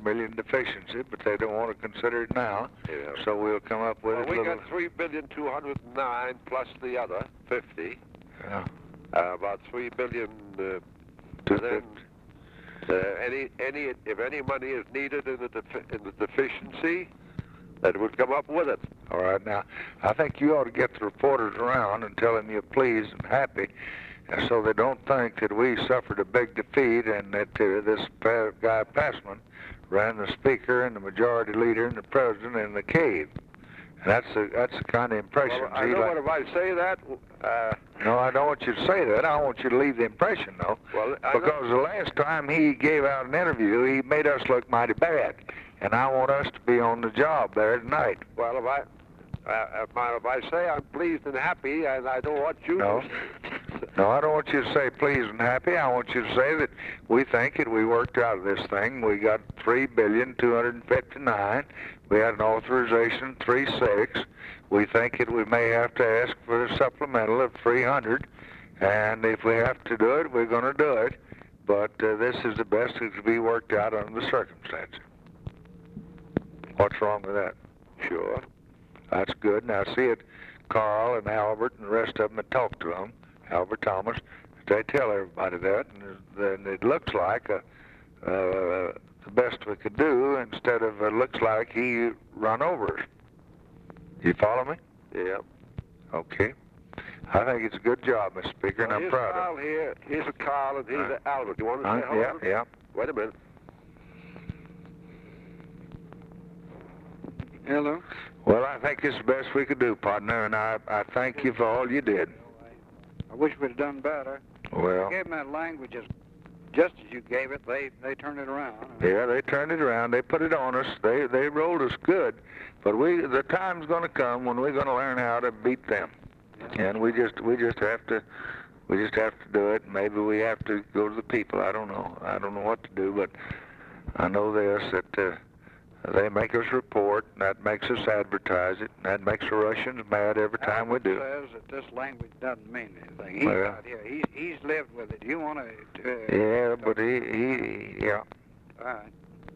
million deficiency, but they don't want to consider it now. Yeah. So we'll come up with it. We got 3,209,000,000 plus the other 50. Yeah. About 3,000,000,000. And then if any money is needed in the deficiency, that would come up with it. All right. Now, I think you ought to get the reporters around and tell them you're pleased and happy, and so they don't think that we suffered a big defeat and that this guy Passman ran the speaker and the majority leader and the president in the cave. And that's the kind of impression. Well, I know what if I say that. No, I don't want you to say that. I want you to leave the impression, though. Well, because the last time he gave out an interview, he made us look mighty bad. And I want us to be on the job there tonight. Well, if I say I'm pleased and happy, and I don't want you to... No, I don't want you to say pleased and happy. I want you to say that we think that we worked out of this thing. We got $3,259,000,000. We had an authorization 3.6. We think that we may have to ask for a supplemental of 300, and if we have to do it, we're going to do it. But this is the best that could be worked out under the circumstances. What's wrong with that? Sure. That's good. Now, see it, Carl and Albert and the rest of them had talked to him, Albert Thomas. They tell everybody that, and it looks like the best we could do instead of it looks like he run over us. You follow me? Yeah. Okay. I think it's a good job, Mr. Speaker, and I'm proud Carl of it. Here. Here's a Carl, and here's an Albert. You want to say hello? Yeah. Wait a minute. Hello. Well, I think it's the best we could do, partner, and I thank you for all you did. I wish we'd have done better. Well, I gave them that language just as you gave it. They turned it around. Yeah, they turned it around. They put it on us. They rolled us good, but the time's going to come when we're going to learn how to beat them, and we just have to do it. Maybe we have to go to the people. I don't know what to do, but I know this that. They make us report, and that makes us advertise it, and that makes the Russians mad every time we do. Says that this language doesn't mean anything. He's out here. He's lived with it. You want to... yeah, but yeah. All right.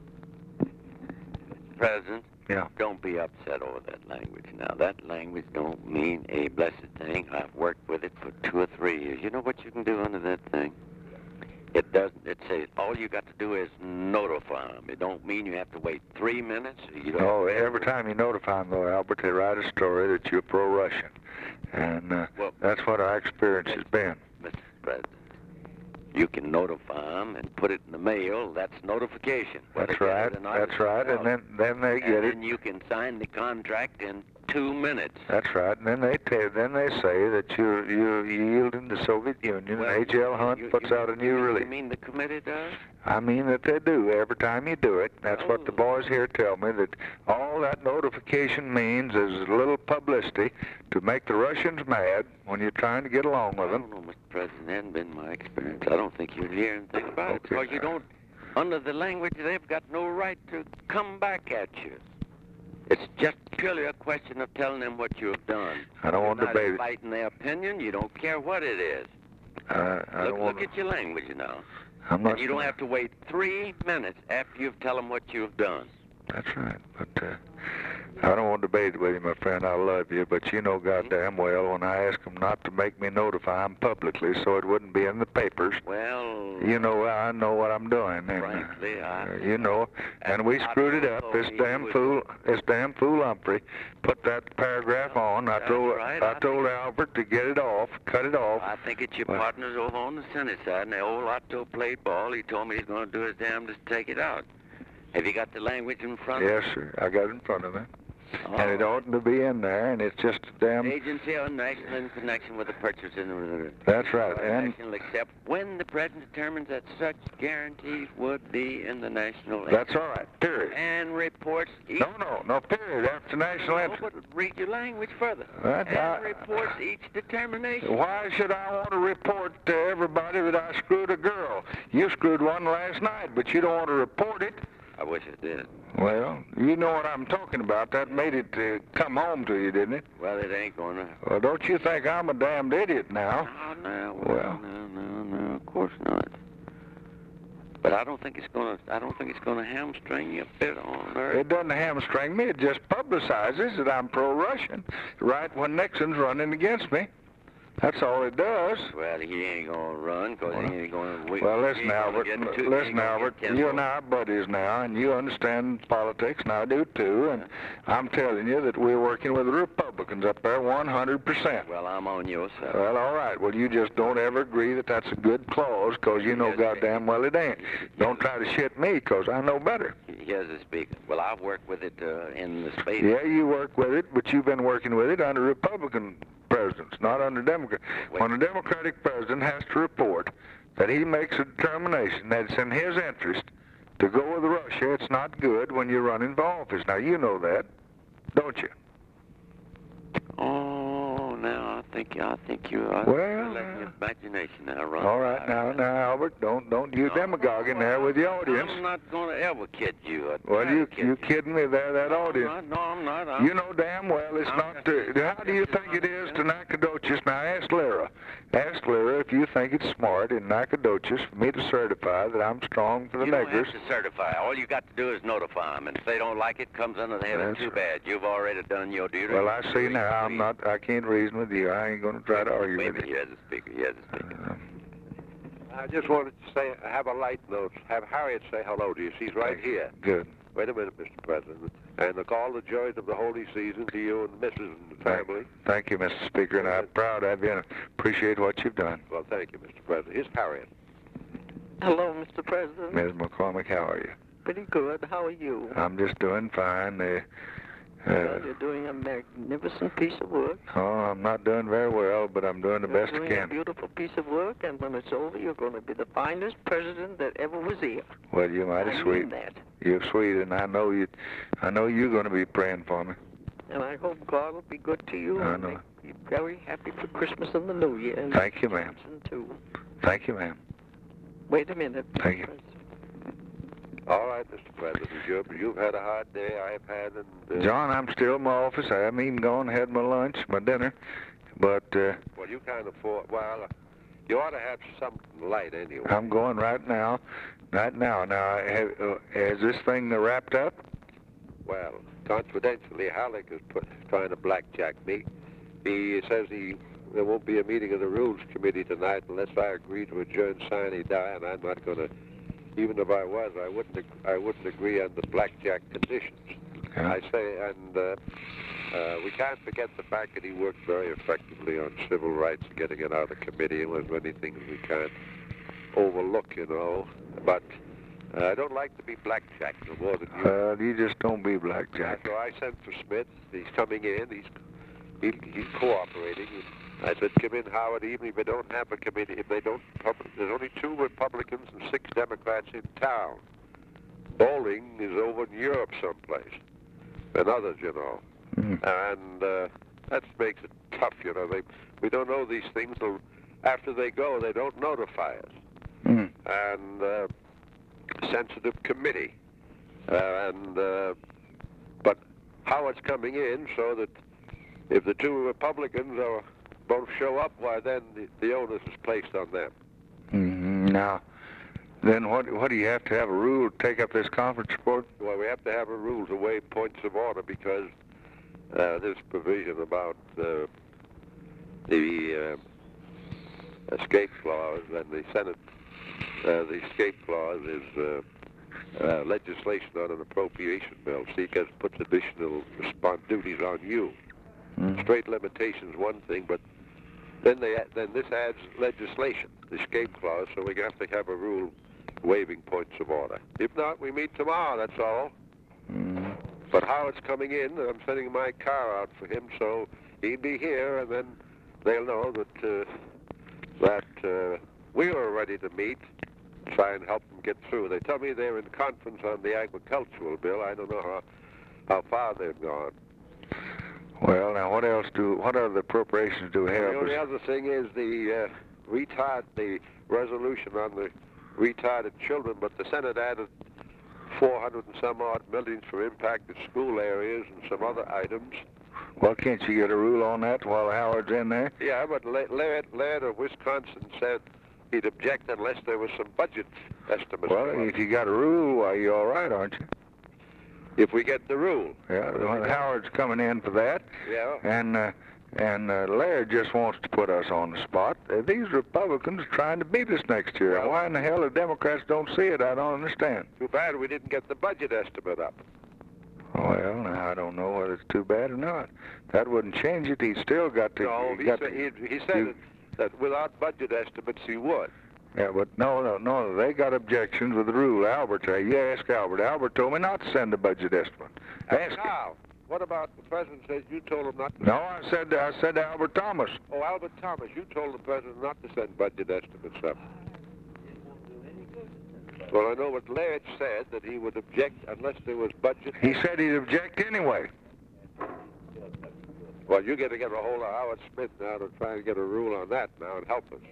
President, yeah. Don't be upset over that language. Now, that language don't mean a blessed thing. I've worked with it for 2 or 3 years. You know what you can do under that thing? It doesn't. It says all you got to do is notify them. It don't mean you have to wait 3 minutes. No, every time you notify them, though, Albert, they write a story that you're pro-Russian, and that's what our experience has been. Mr. President, you can notify them and put it in the mail. That's notification. That's right. That's right. And then they get it. And you can sign the contract in 2 minutes. That's right. And then they say that you're yielding to the Soviet Union. And H.L. Hunt puts out a new release. You mean the committee does? I mean that they do. Every time you do it, that's what the boys here tell me, that all that notification means is a little publicity to make the Russians mad when you're trying to get along with them. I don't know, Mr. President. That hasn't been my experience. I don't think you'll hear anything about it, because you don't, under the language, they've got no right to come back at you. It's just purely a question of telling them what you have done. I don't want to debate it. Fighting their opinion. You don't care what it is. Look at your language now. And you don't have to wait 3 minutes after you've tell them what you've done. That's right. But I don't want to debate it with you, my friend. I love you, but you know goddamn well when I ask them not to make me notify them publicly so it wouldn't be in the papers. Well... You know, I know what I'm doing. And, frankly, you know, and we screwed it up. This damn fool Humphrey put that paragraph on. I told Albert to get it off, cut it off. I think it's your partners over on the Senate side, and the old Otto played ball. He told me he's going to do his damnedest to take it out. Have you got the language in front of you? Yes, sir. I got it in front of me. And it oughtn't to be in there, and it's just a damn... Agency or national in connection with the purchase in the... That's right. And national, except when the President determines that such guarantees would be in the national interest. That's all right, period. And reports... No, period. After national interest. But read your language further. Reports each determination. Why should I want to report to everybody that I screwed a girl? You screwed one last night, but you don't want to report it. I wish I did. Well, you know what I'm talking about. That made it come home to you, didn't it? Well, it ain't going to. Well, don't you think I'm a damned idiot now? No, of course not. But I don't think it's gonna hamstring you a bit on Earth. It doesn't hamstring me. It just publicizes that I'm pro-Russian right when Nixon's running against me. That's all it does. Well, he ain't gonna run because he ain't gonna win. Well, listen, Albert. Listen, Albert. You and I are buddies now, and you understand politics, and I do too. And I'm telling you that we're working with the Republicans up there 100%. Well, I'm on your side. Well, all right. Well, you just don't ever agree that that's a good clause, because you know goddamn well it ain't. Don't try to shit me, because I know better. Here's the speaker. Well, I've worked with it in the space. Yeah, you work with it, but you've been working with it under Republican presidents, not under Democrat. When a Democratic president has to report that he makes a determination that it's in his interest to go with Russia, it's not good when you're running for office. Now, you know that, don't you? Oh, now I think you are Well, letting your imagination now run. All right, now, Albert, don't you demagogue in there with the audience. I'm not going to ever kid you. Well, you kidding me there, that audience? No, I'm not. You know damn well it's not. How do you think it is to Nacogdoches? Now, ask Lyra. Ask Lyra if you think it's smart in Nacogdoches for me to certify that I'm strong for the You niggers. don't have to certify. All you got to do is notify them. And if they don't like it, comes under the head of too bad. You've already done your duty. Well, I see now. I can't reason with you. I ain't going to try to argue Wait a with minute. you. Here's the speaker. Here's the speaker. I just wanted to say, have a light note. Have Harriet say hello to you. She's right here. Good. Wait a minute, Mr. President. And all the joys of the holy season to you and the missus and the family. Thank you, Mr. Speaker, and I'm proud of you and appreciate what you've done. Well, thank you, Mr. President. Here's Harriet. Hello, Mr. President. Ms. McCormick, how are you? Pretty good. How are you? I'm just doing fine. Well, you're doing a magnificent piece of work. Oh, I'm not doing very well, but I'm doing the best I You're doing a can. beautiful piece of work, and when it's over, you're going to be the finest president that ever was here. Well, you're mighty I sweet. mean that. You're sweet, and I know you're going to be praying for me. And I hope God will be good to you I and know. make you very happy for Christmas and the New Year. And Thank you, ma'am. Too. Thank you, ma'am. Wait a minute. Thank you. All right, Mr. President. You've had a hard day. I've had, and John, I'm still in my office. I haven't even gone and had my lunch, my dinner, but well, you can't afford. Well, you ought to have something light anyway. I'm going right now. Right now. Now, has this thing wrapped up? Well, confidentially, Halleck is trying to blackjack me. He says there won't be a meeting of the Rules Committee tonight unless I agree to adjourn sine die, and I'm not going to. Even if I was, I wouldn't agree on the blackjack conditions. Okay. I say, and we can't forget the fact that he worked very effectively on civil rights, getting it out of committee, and there's many things we can't overlook, you know. But I don't like to be blackjacked no more than you. You just don't be blackjack. So I sent for Smith. He's coming in. He's cooperating. I said, come in, Howard, even if they don't have a committee, if they don't, there's only 2 Republicans and 6 Democrats in town. Bowling is over in Europe someplace, and others, you know. And that makes it tough, you know. We don't know these things till after they go. They don't notify us. And sensitive committee. But Howard's coming in so that if the 2 Republicans both show up, why then the onus is placed on them. Now, then what do you have to have a rule to take up this conference report? Well, we have to have a rule to waive points of order because there's provision about the escape clause, and the Senate, the escape clause is legislation on an appropriation bill. Seekers puts additional duties on you. Straight limitations one thing, but then this adds legislation, the escape clause, so we have to have a rule waiving points of order. If not, we meet tomorrow, that's all. But Howard's coming in, and I'm sending my car out for him, so he'll be here, and then they'll know that we are ready to meet, try and help them get through. They tell me they're in conference on the agricultural bill. I don't know how far they've gone. Well, now what other appropriations do we have? The only other thing is the resolution on the retarded children, but the Senate added 400 and some odd millions for impacted school areas and some other items. Well, can't you get a rule on that while Howard's in there? Yeah, but Laird of Wisconsin said He'd object unless there was some budget estimates. Well, if you got a rule, why, you're all right, aren't you? If we get the rule. Yeah, well, Howard's coming in for that. Yeah. And Laird just wants to put us on the spot. These Republicans are trying to beat us next year. Well, why in the hell the Democrats don't see it, I don't understand. Too bad we didn't get the budget estimate up. Well, now, I don't know whether it's too bad or not. That wouldn't change it. He's still got to... No, he said that without budget estimates he would. Yeah, but no, they got objections with the rule. Albert, you ask Albert. Albert told me not to send a budget estimate. Ask him. Now, what about the president says you told him not to? No, I said to Albert Thomas. Oh, Albert Thomas, you told the president not to send budget estimates up. Well, I know what Laird said, that he would object unless there was budget. He said he'd object anyway. Well, you got to get a hold of Howard Smith now to try and get a rule on that now and help us.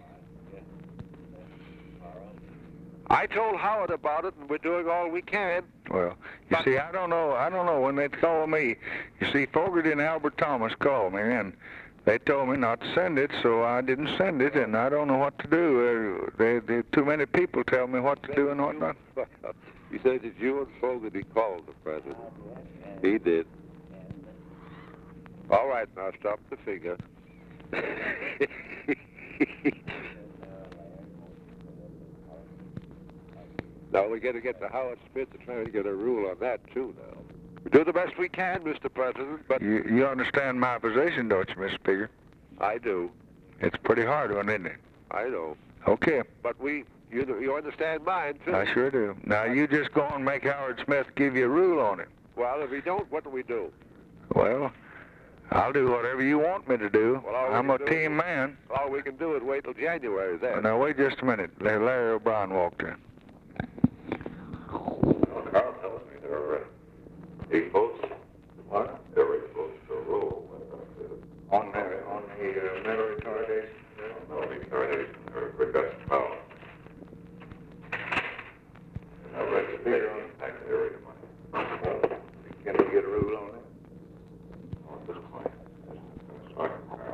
I told Howard about it, and we're doing all we can. Well, you see, I don't know when they call me. You see, Fogarty and Albert Thomas called me, and they told me not to send it, so I didn't send it, and I don't know what to do. Too many people tell me what to do and what not. He said that you and Fogarty called the president. He did. All right, now stop the finger. Now we got to get to Howard Smith to try to get a rule on that too. Now we do the best we can, Mr. President. But you understand my position, don't you, Mr. Speaker? I do. It's a pretty hard one, isn't it? I know. Okay. But you understand mine too. I sure do. Now you just go and make Howard Smith give you a rule on it. Well, if he don't, what do we do? Well, I'll do whatever you want me to do. Well, I'm a team man. All we can do is wait till January then. Now wait just a minute. Larry O'Brien walked in. Carl tells me there are 8 votes. What? There are 8 votes to rule. On the mental retardation? No retardation or reduction power. I read the figure on the tax area money. Can we get a rule on it? At this point. That's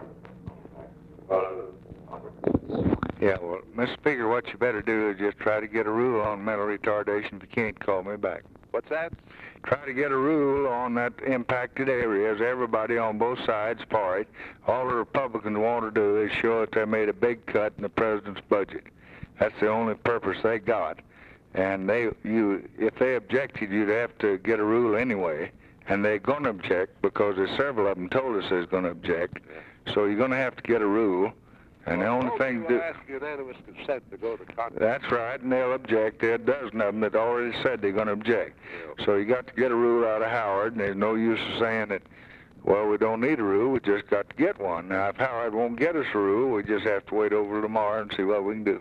Yeah, well, Mr. Speaker, what you better do is just try to get a rule on mental retardation. If you can't, call me back. What's that? Try to get a rule on that impacted areas. Everybody on both sides for it. All the Republicans want to do is show that they made a big cut in the president's budget. That's the only purpose they got. And if they objected, you'd have to get a rule anyway. And they're going to object because there's several of them told us they're going to object. So you're going to have to get a rule. And the only thing to ask unanimous consent to go to Congress. That's right, and they'll object. There are a dozen of them that already said they're going to object. Yeah. So you got to get a rule out of Howard, and there's no use of saying that, well, we don't need a rule, we just got to get one. Now, if Howard won't get us a rule, we just have to wait over tomorrow and see what we can do.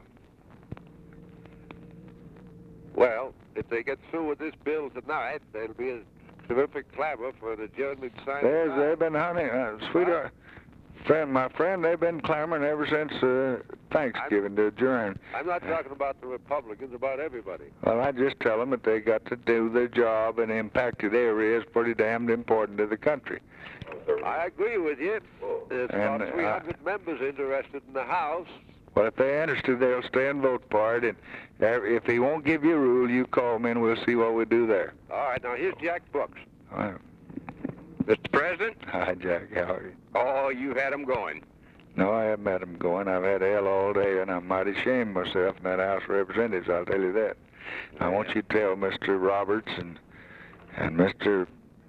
Well, if they get through with this bill tonight, there'll be a terrific clamor for an adjournment sign. They've been hunting, sweetheart. My friend, they've been clamoring ever since Thanksgiving to adjourn. I'm not talking about the Republicans, about everybody. Well, I just tell them that they got to do their job, and impacted areas pretty damned important to the country. I agree with you. There's about And, 300 members interested in the House. Well, if they're interested, they'll stay and vote for it. And if he won't give you a rule, you call me, and we'll see what we do there. All right, now here's Jack Brooks. All right. Mr. President? Hi, Jack. How are you? Oh, you had them going. No, I haven't had him going. I've had hell all day, and I'm mighty ashamed of myself in that House of Representatives, I'll tell you that. I want you to tell Mr. Roberts and Mr.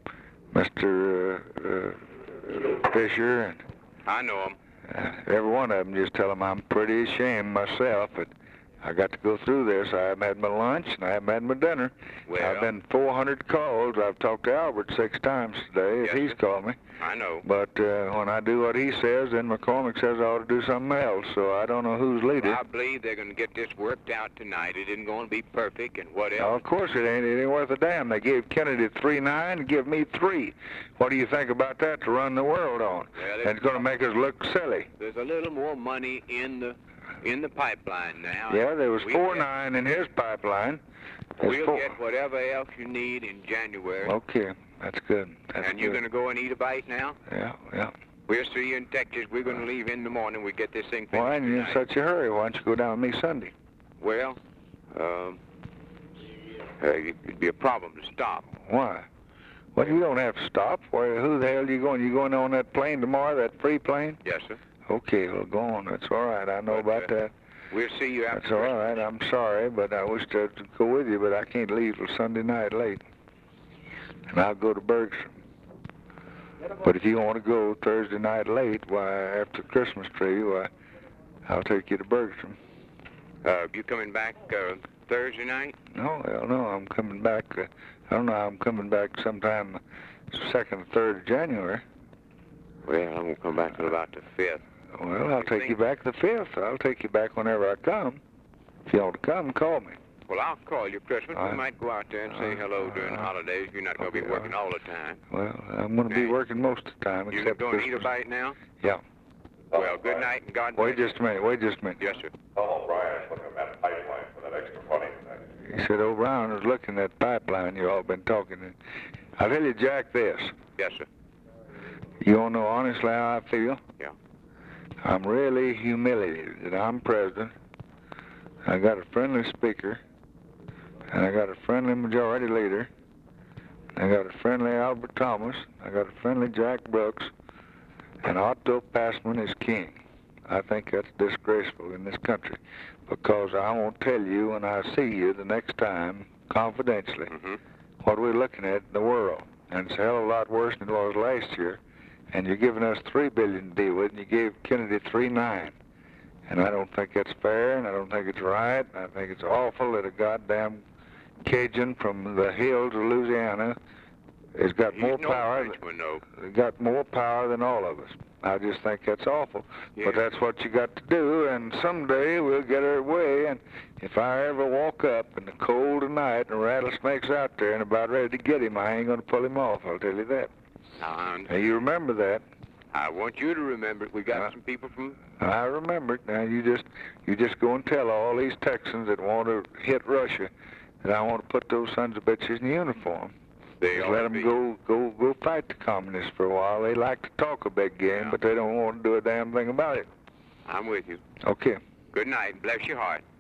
Fisher and I know them. every one of them, just tell them I'm pretty ashamed myself. But I got to go through this. I haven't had my lunch, and I haven't had my dinner. Well, I've been 400 calls. I've talked to Albert 6 times today, if Yes, he's sir. called me. I know. But when I do what he says, then McCormick says I ought to do something else. So I don't know who's leader. I believe they're going to get this worked out tonight. It isn't going to be perfect and what Oh, else. of course it ain't. It ain't worth a damn. They gave Kennedy 3.9 and give me 3. What do you think about that to run the world on? Well, And it's going to make us look silly. There's a little more money in the pipeline now. Yeah, there was We 4.9 in his pipeline. There's We'll four- get whatever else you need in January. Okay, that's good. That's And you're good. going to go and eat a bite now? Yeah. We'll see you in Texas. We're going to leave in the morning. We get this thing finished Why are you in tonight. such a hurry? Why don't you go down with me Sunday? Well, it'd be a problem to stop. Why? Well, you don't have to stop. Who the hell are you going? You going on that plane tomorrow, that free plane? Yes, sir. Okay, well, go on. That's all right. I know about that. We'll see you after That's all right. I'm sorry, but I wish to go with you, but I can't leave till Sunday night late. And I'll go to Bergstrom. But if you want to go Thursday night late, why, after Christmas tree, why, I'll take you to Bergstrom. You coming back Thursday night? No, hell no, I'm coming back, I don't know, I'm coming back sometime 2nd or 3rd of January. Well, I'm going to come back till about the 5th. Well, I'll take you back the 5th. I'll take you back whenever I come. If you want to come, call me. Well, I'll call you Christmas. All We right. might go out there and say hello during the holidays. You're not going to be Okay, working all the time. Well, I'm going to be Okay. working most of the time, You're except going to eat a Christmas. bite now? Yeah. Well, good night and God bless Wait just a minute, Yes, sir. Oh, Brian's looking at that pipeline for that extra money. He said O'Brien was looking at pipeline you all been talking. I'll tell you, Jack, this. Yes, sir. You want to know honestly how I feel? Yeah. I'm really humiliated that I'm president. I got a friendly speaker, and I got a friendly majority leader. I got a friendly Albert Thomas. I got a friendly Jack Brooks, and Otto Passman is king. I think that's disgraceful in this country, because I won't tell you when I see you the next time, confidentially, Mm-hmm. what we're looking at in the world. And it's a hell of a lot worse than it was last year. And you're giving us $3 billion to deal with, and you gave Kennedy $3.9. And I don't think that's fair, and I don't think it's right. I think it's awful that a goddamn Cajun from the hills of Louisiana has got more He's no power. Frenchman, though. Got more power than all of us. I just think that's awful. Yeah. But that's what you got to do, and someday we'll get our way. And if I ever walk up in the cold of night and a rattlesnake's out there and about ready to get him, I ain't going to pull him off, I'll tell you that. Now, you remember that. I want you to remember it. We got some people from... I remember it. Now, you just go and tell all these Texans that want to hit Russia that I want to put those sons of bitches in uniform. They Just ought let to them be. go fight the communists for a while. They like to talk a big game, Yeah. but they don't want to do a damn thing about it. I'm with you. Okay. Good night. Bless your heart.